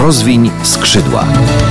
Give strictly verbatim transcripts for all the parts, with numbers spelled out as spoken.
Rozwiń skrzydła.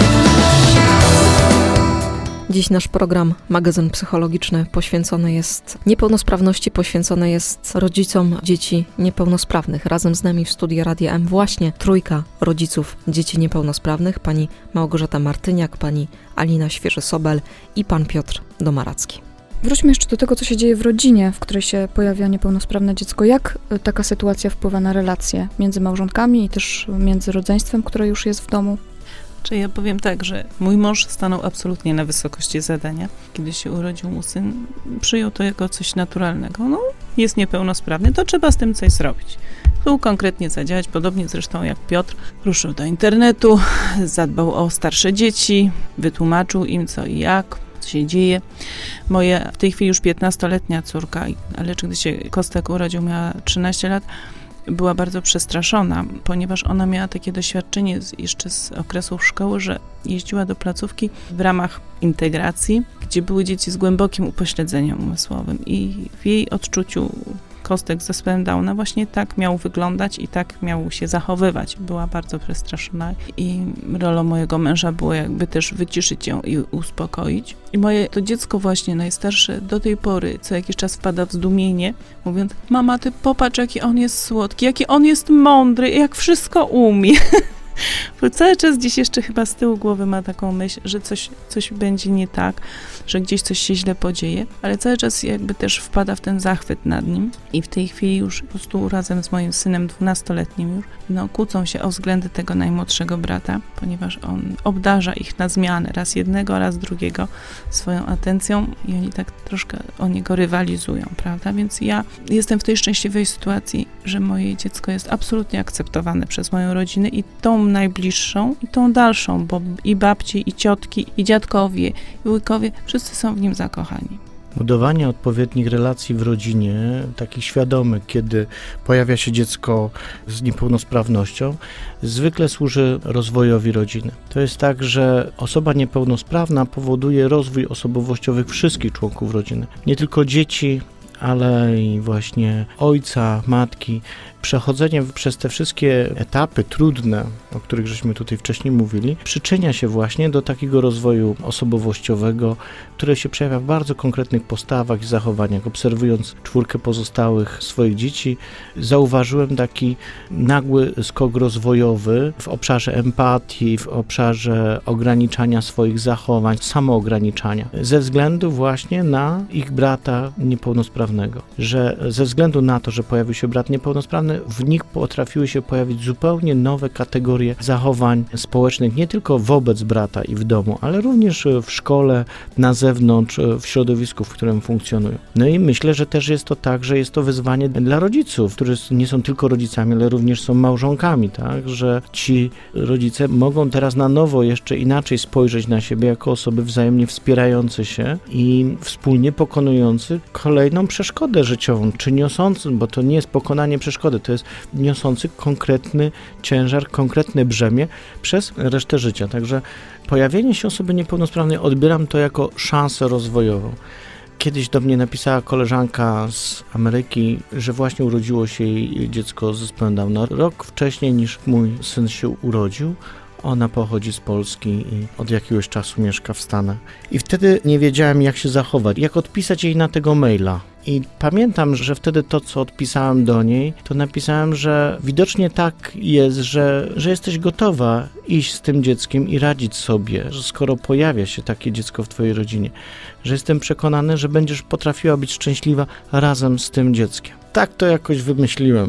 Dziś nasz program, magazyn psychologiczny, poświęcony jest niepełnosprawności, poświęcony jest rodzicom dzieci niepełnosprawnych. Razem z nami w studiu Radia M właśnie trójka rodziców dzieci niepełnosprawnych, pani Małgorzata Martyniak, pani Alina Świeży-Sobel i pan Piotr Domaracki. Wróćmy jeszcze do tego, co się dzieje w rodzinie, w której się pojawia niepełnosprawne dziecko. Jak taka sytuacja wpływa na relacje między małżonkami i też między rodzeństwem, które już jest w domu? Czy ja powiem tak, że mój mąż stanął absolutnie na wysokości zadania. Kiedy się urodził mu syn, przyjął to jako coś naturalnego. No, jest niepełnosprawny, to trzeba z tym coś zrobić. Tu konkretnie zadziałać, podobnie zresztą jak Piotr. Ruszył do internetu, zadbał o starsze dzieci, wytłumaczył im co i jak, co się dzieje. Moja w tej chwili już piętnastoletnia córka, ale gdy się Kostek urodził, miała trzynaście lat, była bardzo przestraszona, ponieważ ona miała takie doświadczenie z, jeszcze z okresów szkoły, że jeździła do placówki w ramach integracji, gdzie były dzieci z głębokim upośledzeniem umysłowym i w jej odczuciu Kostek z zespołem Downa właśnie tak miał wyglądać i tak miał się zachowywać. Była bardzo przestraszona i rolą mojego męża było jakby też wyciszyć ją i uspokoić. I moje to dziecko właśnie najstarsze do tej pory co jakiś czas wpada w zdumienie, mówiąc: mama, ty popatrz, jaki on jest słodki, jaki on jest mądry, jak wszystko umie. Bo cały czas gdzieś jeszcze chyba z tyłu głowy ma taką myśl, że coś, coś będzie nie tak, że gdzieś coś się źle podzieje, ale cały czas jakby też wpada w ten zachwyt nad nim i w tej chwili już po prostu razem z moim synem dwunastoletnim już, no kłócą się o względy tego najmłodszego brata, ponieważ on obdarza ich na zmianę, raz jednego, raz drugiego swoją atencją i oni tak troszkę o niego rywalizują, prawda? Więc ja jestem w tej szczęśliwej sytuacji, że moje dziecko jest absolutnie akceptowane przez moją rodzinę i tą najbliższą i tą dalszą, bo i babci, i ciotki, i dziadkowie, i wujkowie, wszyscy są w nim zakochani. Budowanie odpowiednich relacji w rodzinie, takich świadomych, kiedy pojawia się dziecko z niepełnosprawnością, zwykle służy rozwojowi rodziny. To jest tak, że osoba niepełnosprawna powoduje rozwój osobowościowych wszystkich członków rodziny. Nie tylko dzieci, ale i właśnie ojca, matki. Przechodzenie przez te wszystkie etapy trudne, o których żeśmy tutaj wcześniej mówili, przyczynia się właśnie do takiego rozwoju osobowościowego, które się przejawia w bardzo konkretnych postawach i zachowaniach. Obserwując czwórkę pozostałych swoich dzieci, zauważyłem taki nagły skok rozwojowy w obszarze empatii, w obszarze ograniczania swoich zachowań, samoograniczania, ze względu właśnie na ich brata niepełnosprawnego. Że ze względu na to, że pojawił się brat niepełnosprawny, w nich potrafiły się pojawić zupełnie nowe kategorie zachowań społecznych, nie tylko wobec brata i w domu, ale również w szkole, na zewnątrz, w środowisku, w którym funkcjonują. No i myślę, że też jest to tak, że jest to wyzwanie dla rodziców, którzy nie są tylko rodzicami, ale również są małżonkami, tak, że ci rodzice mogą teraz na nowo jeszcze inaczej spojrzeć na siebie jako osoby wzajemnie wspierające się i wspólnie pokonujący kolejną przeszkodę życiową, czy niosący, bo to nie jest pokonanie przeszkody, to jest niosący konkretny ciężar, konkretne brzemię przez resztę życia. Także pojawienie się osoby niepełnosprawnej odbieram to jako szansę rozwojową. Kiedyś do mnie napisała koleżanka z Ameryki, że właśnie urodziło się jej dziecko z zespołem Downa rok wcześniej niż mój syn się urodził. Ona pochodzi z Polski i od jakiegoś czasu mieszka w Stanach. I wtedy nie wiedziałem, jak się zachować, jak odpisać jej na tego maila. I pamiętam, że wtedy to, co odpisałem do niej, to napisałem, że widocznie tak jest, że, że jesteś gotowa iść z tym dzieckiem i radzić sobie, że skoro pojawia się takie dziecko w twojej rodzinie, że jestem przekonany, że będziesz potrafiła być szczęśliwa razem z tym dzieckiem. Tak to jakoś wymyśliłem.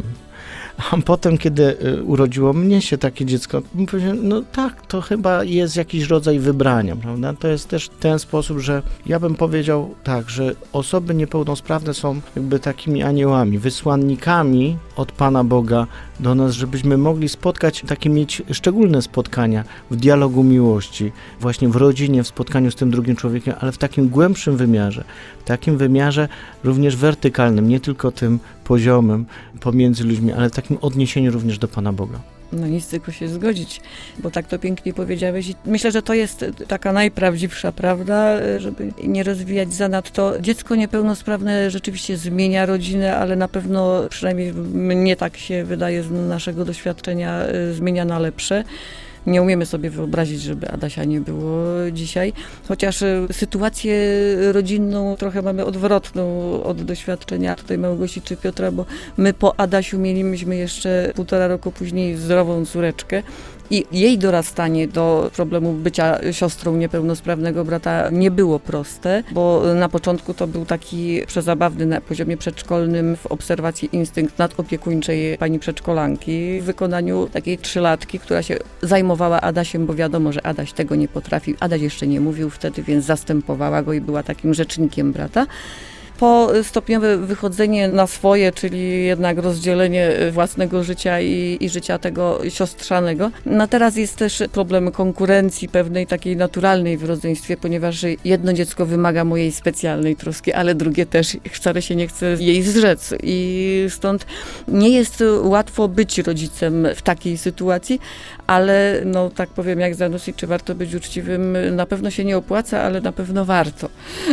A potem, kiedy urodziło mnie się takie dziecko, powiedziałem, no tak, to chyba jest jakiś rodzaj wybrania, prawda? To jest też ten sposób, że ja bym powiedział tak, że osoby niepełnosprawne są jakby takimi aniołami, wysłannikami od Pana Boga do nas, żebyśmy mogli spotkać, takie mieć szczególne spotkania w dialogu miłości, właśnie w rodzinie, w spotkaniu z tym drugim człowiekiem, ale w takim głębszym wymiarze, w takim wymiarze również wertykalnym, nie tylko tym poziomym pomiędzy ludźmi, ale w takim odniesieniu również do Pana Boga. No nic, tylko się zgodzić, bo tak to pięknie powiedziałeś i myślę, że to jest taka najprawdziwsza prawda, żeby nie rozwijać zanadto. Dziecko niepełnosprawne rzeczywiście zmienia rodzinę, ale na pewno, przynajmniej mnie tak się wydaje z naszego doświadczenia, zmienia na lepsze. Nie umiemy sobie wyobrazić, żeby Adasia nie było dzisiaj, chociaż sytuację rodzinną trochę mamy odwrotną od doświadczenia tutaj Małgosi czy Piotra, bo my po Adasiu mieliśmy jeszcze półtora roku później zdrową córeczkę i jej dorastanie do problemu bycia siostrą niepełnosprawnego brata nie było proste, bo na początku to był taki przezabawny na poziomie przedszkolnym w obserwacji instynkt nadopiekuńczej pani przedszkolanki w wykonaniu takiej trzylatki, która się zajmowała Adasiem, bo wiadomo, że Adaś tego nie potrafił. Adaś jeszcze nie mówił wtedy, więc zastępowała go i była takim rzecznikiem brata. Po stopniowe wychodzenie na swoje, czyli jednak rozdzielenie własnego życia i, i życia tego siostrzanego. No teraz jest też problem konkurencji pewnej takiej naturalnej w rodzeństwie, ponieważ jedno dziecko wymaga mojej specjalnej troski, ale drugie też wcale się nie chce jej zrzec. I stąd nie jest łatwo być rodzicem w takiej sytuacji, ale no tak powiem jak Zanussi, czy warto być uczciwym, na pewno się nie opłaca, ale na pewno warto.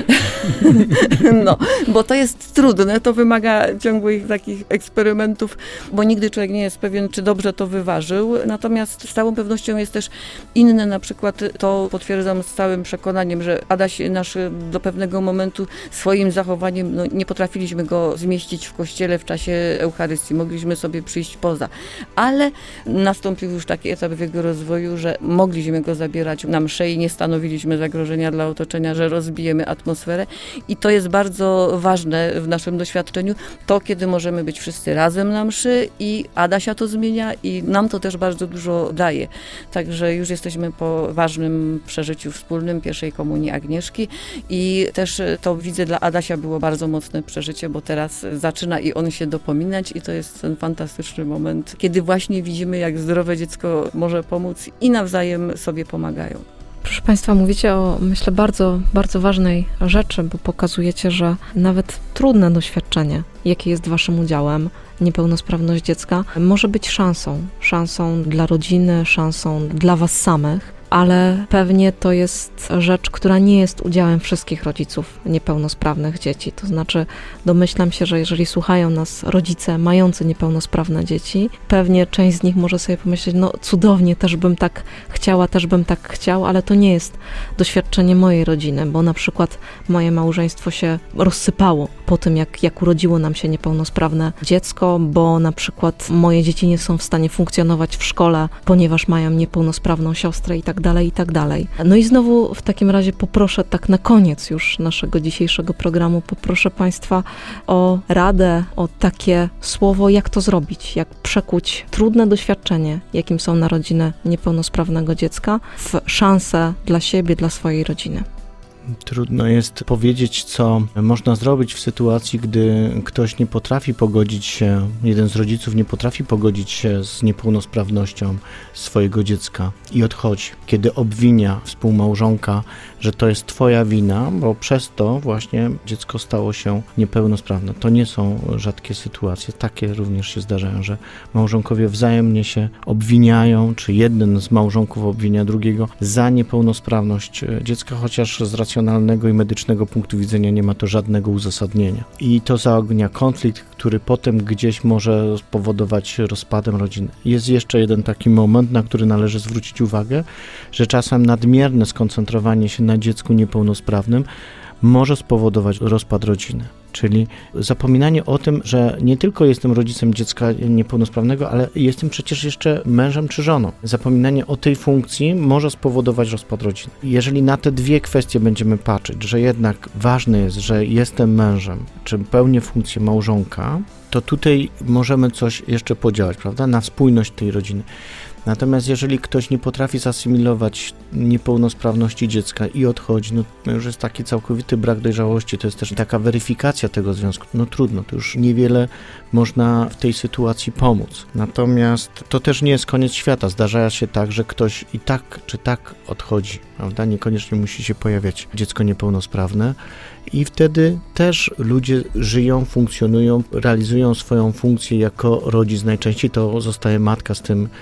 No. Bo to jest trudne, to wymaga ciągłych takich eksperymentów, bo nigdy człowiek nie jest pewien, czy dobrze to wyważył. Natomiast z całą pewnością jest też inne, na przykład to potwierdzam z całym przekonaniem, że Adaś nasz do pewnego momentu swoim zachowaniem, no, nie potrafiliśmy go zmieścić w kościele w czasie Eucharystii, mogliśmy sobie przyjść poza. Ale nastąpił już taki etap w jego rozwoju, że mogliśmy go zabierać na mszę i nie stanowiliśmy zagrożenia dla otoczenia, że rozbijemy atmosferę i to jest bardzo ważne w naszym doświadczeniu, to kiedy możemy być wszyscy razem na mszy i Adasia to zmienia i nam to też bardzo dużo daje. Także już jesteśmy po ważnym przeżyciu wspólnym pierwszej komunii Agnieszki i też to widzę dla Adasia było bardzo mocne przeżycie, bo teraz zaczyna i on się dopominać i to jest ten fantastyczny moment, kiedy właśnie widzimy, jak zdrowe dziecko może pomóc i nawzajem sobie pomagają. Proszę Państwa, mówicie o, myślę, bardzo, bardzo ważnej rzeczy, bo pokazujecie, że nawet trudne doświadczenie, jakie jest Waszym udziałem, niepełnosprawność dziecka, może być szansą. Szansą dla rodziny, szansą dla Was samych, ale pewnie to jest rzecz, która nie jest udziałem wszystkich rodziców niepełnosprawnych dzieci. To znaczy, domyślam się, że jeżeli słuchają nas rodzice mający niepełnosprawne dzieci, pewnie część z nich może sobie pomyśleć, no cudownie, też bym tak chciała, też bym tak chciał, ale to nie jest doświadczenie mojej rodziny, bo na przykład moje małżeństwo się rozsypało po tym, jak, jak urodziło nam się niepełnosprawne dziecko, bo na przykład moje dzieci nie są w stanie funkcjonować w szkole, ponieważ mają niepełnosprawną siostrę i tak dalej, i tak dalej. No i znowu w takim razie poproszę tak na koniec już naszego dzisiejszego programu, poproszę Państwa o radę, o takie słowo, jak to zrobić, jak przekuć trudne doświadczenie, jakim są narodziny niepełnosprawnego dziecka, w szansę dla siebie, dla swojej rodziny. Trudno jest powiedzieć, co można zrobić w sytuacji, gdy ktoś nie potrafi pogodzić się, jeden z rodziców nie potrafi pogodzić się z niepełnosprawnością swojego dziecka i odchodzi, kiedy obwinia współmałżonka, że to jest twoja wina, bo przez to właśnie dziecko stało się niepełnosprawne. To nie są rzadkie sytuacje, takie również się zdarzają, że małżonkowie wzajemnie się obwiniają, czy jeden z małżonków obwinia drugiego za niepełnosprawność dziecka, chociaż z racjonalnego i medycznego punktu widzenia nie ma to żadnego uzasadnienia. I to zaognia konflikt, który potem gdzieś może spowodować rozpadem rodziny. Jest jeszcze jeden taki moment, na który należy zwrócić uwagę, że czasem nadmierne skoncentrowanie się na dziecku niepełnosprawnym może spowodować rozpad rodziny. Czyli zapominanie o tym, że nie tylko jestem rodzicem dziecka niepełnosprawnego, ale jestem przecież jeszcze mężem czy żoną. Zapominanie o tej funkcji może spowodować rozpad rodziny. Jeżeli na te dwie kwestie będziemy patrzeć, że jednak ważne jest, że jestem mężem, czy pełnię funkcję małżonka, to tutaj możemy coś jeszcze podziałać, prawda, na spójność tej rodziny. Natomiast jeżeli ktoś nie potrafi zasymilować niepełnosprawności dziecka i odchodzi, no to już jest taki całkowity brak dojrzałości, to jest też taka weryfikacja tego związku. No trudno, to już niewiele można w tej sytuacji pomóc. Natomiast to też nie jest koniec świata. Zdarza się tak, że ktoś i tak czy tak odchodzi, prawda? Niekoniecznie musi się pojawiać dziecko niepełnosprawne. I wtedy też ludzie żyją, funkcjonują, realizują swoją funkcję jako rodzic. Najczęściej to zostaje matka z tym dzieckiem.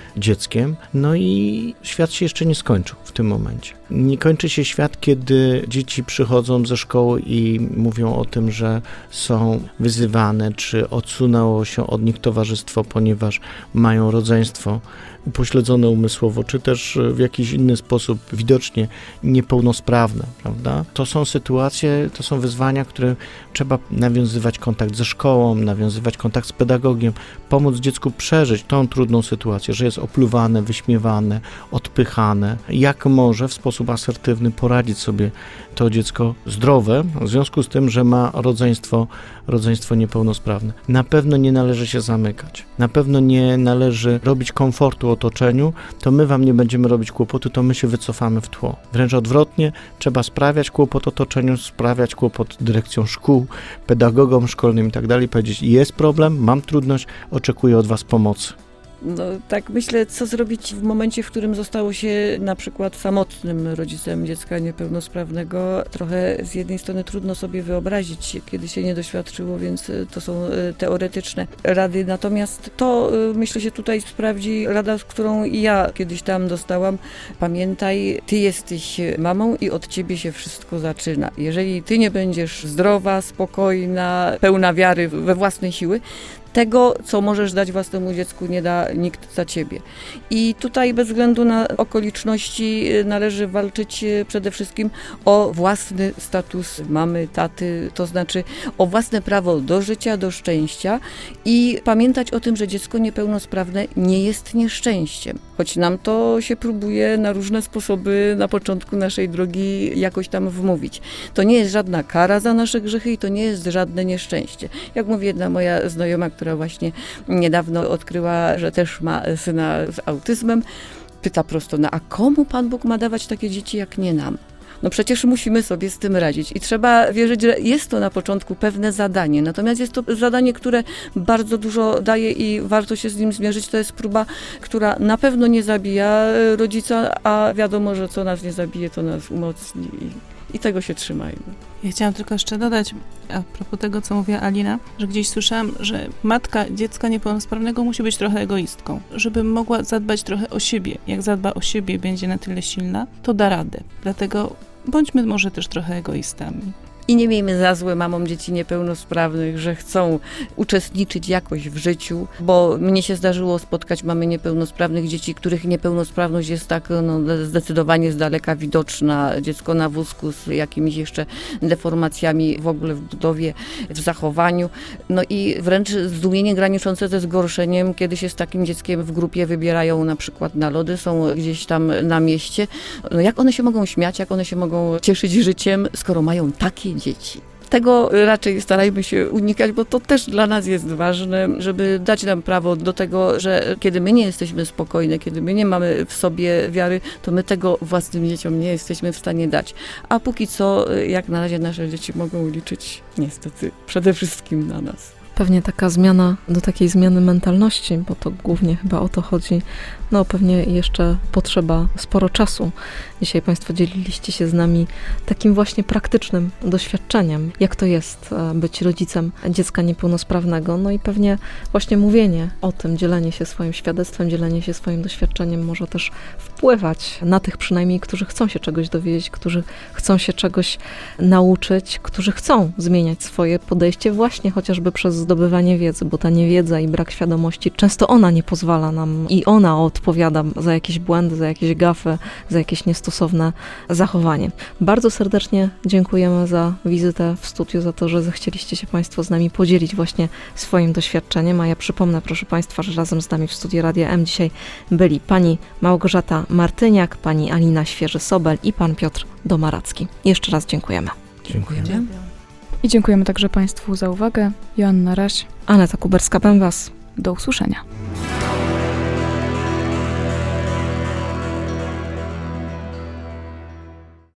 dzieckiem, no i świat się jeszcze nie skończył w tym momencie. Nie kończy się świat, kiedy dzieci przychodzą ze szkoły i mówią o tym, że są wyzywane, czy odsunęło się od nich towarzystwo, ponieważ mają rodzeństwo upośledzone umysłowo, czy też w jakiś inny sposób widocznie niepełnosprawne, prawda? To są sytuacje, to są wyzwania, które trzeba nawiązywać kontakt ze szkołą, nawiązywać kontakt z pedagogiem, pomóc dziecku przeżyć tą trudną sytuację, że jest opluwane, wyśmiewane, odpychane. Jak może w sposób asertywny poradzić sobie to dziecko zdrowe, w związku z tym, że ma rodzeństwo, rodzeństwo niepełnosprawne. Na pewno nie należy się zamykać. Na pewno nie należy robić komfortu otoczeniu, to my wam nie będziemy robić kłopotu, to my się wycofamy w tło. Wręcz odwrotnie, trzeba sprawiać kłopot otoczeniu, sprawiać kłopot dyrekcjom szkół, pedagogom szkolnym i tak dalej, powiedzieć, jest problem, mam trudność, oczekuję od was pomocy. No tak myślę, co zrobić w momencie, w którym zostało się na przykład samotnym rodzicem dziecka niepełnosprawnego. Trochę z jednej strony trudno sobie wyobrazić, kiedy się nie doświadczyło, więc to są teoretyczne rady. Natomiast to myślę się tutaj sprawdzi rada, którą i ja kiedyś tam dostałam. Pamiętaj, ty jesteś mamą i od ciebie się wszystko zaczyna. Jeżeli ty nie będziesz zdrowa, spokojna, pełna wiary we własne siły, tego, co możesz dać własnemu dziecku, nie da nikt za ciebie. I tutaj bez względu na okoliczności należy walczyć przede wszystkim o własny status mamy, taty, to znaczy o własne prawo do życia, do szczęścia i pamiętać o tym, że dziecko niepełnosprawne nie jest nieszczęściem. Choć nam to się próbuje na różne sposoby na początku naszej drogi jakoś tam wmówić. To nie jest żadna kara za nasze grzechy i to nie jest żadne nieszczęście. Jak mówi jedna moja znajoma, która właśnie niedawno odkryła, że też ma syna z autyzmem, pyta prosto, no a komu Pan Bóg ma dawać takie dzieci jak nie nam? No przecież musimy sobie z tym radzić i trzeba wierzyć, że jest to na początku pewne zadanie, natomiast jest to zadanie, które bardzo dużo daje i warto się z nim zmierzyć. To jest próba, która na pewno nie zabija rodzica, a wiadomo, że co nas nie zabije, to nas umocni i, i tego się trzymajmy. Ja chciałam tylko jeszcze dodać, a propos tego, co mówiła Alina, że gdzieś słyszałam, że matka dziecka niepełnosprawnego musi być trochę egoistką, żeby mogła zadbać trochę o siebie. Jak zadba o siebie, będzie na tyle silna, to da radę. Dlatego bądźmy może też trochę egoistami. I nie miejmy za złe mamom dzieci niepełnosprawnych, że chcą uczestniczyć jakoś w życiu, bo mnie się zdarzyło spotkać mamy niepełnosprawnych dzieci, których niepełnosprawność jest tak no, zdecydowanie z daleka widoczna. Dziecko na wózku z jakimiś jeszcze deformacjami w ogóle w budowie, w zachowaniu. No i wręcz zdumienie graniczące ze zgorszeniem, kiedy się z takim dzieckiem w grupie wybierają na przykład na lody, są gdzieś tam na mieście. No jak one się mogą śmiać, jak one się mogą cieszyć życiem, skoro mają takie dzieci. Tego raczej starajmy się unikać, bo to też dla nas jest ważne, żeby dać nam prawo do tego, że kiedy my nie jesteśmy spokojne, kiedy my nie mamy w sobie wiary, to my tego własnym dzieciom nie jesteśmy w stanie dać. A póki co, jak na razie nasze dzieci mogą liczyć niestety przede wszystkim na nas. Pewnie taka zmiana, do takiej zmiany mentalności, bo to głównie chyba o to chodzi, no pewnie jeszcze potrzeba sporo czasu. Dzisiaj Państwo dzieliliście się z nami takim właśnie praktycznym doświadczeniem, jak to jest być rodzicem dziecka niepełnosprawnego. No i pewnie właśnie mówienie o tym, dzielenie się swoim świadectwem, dzielenie się swoim doświadczeniem może też wpływać na tych przynajmniej, którzy chcą się czegoś dowiedzieć, którzy chcą się czegoś nauczyć, którzy chcą zmieniać swoje podejście właśnie chociażby przez zdobywanie wiedzy, bo ta niewiedza i brak świadomości, często ona nie pozwala nam i ona odpowiada za jakieś błędy, za jakieś gafy, za jakieś niestosowne zachowanie. Bardzo serdecznie dziękujemy za wizytę w studiu, za to, że zechcieliście się Państwo z nami podzielić właśnie swoim doświadczeniem, a ja przypomnę, proszę Państwa, że razem z nami w studiu Radia M dzisiaj byli pani Małgorzata Martyniak, pani Alina Świeży-Sobel i pan Piotr Domaracki. Jeszcze raz dziękujemy. Dziękujemy. I dziękujemy także Państwu za uwagę. Joanna Raś. Aneta Kuberska-Bęwas. Do usłyszenia.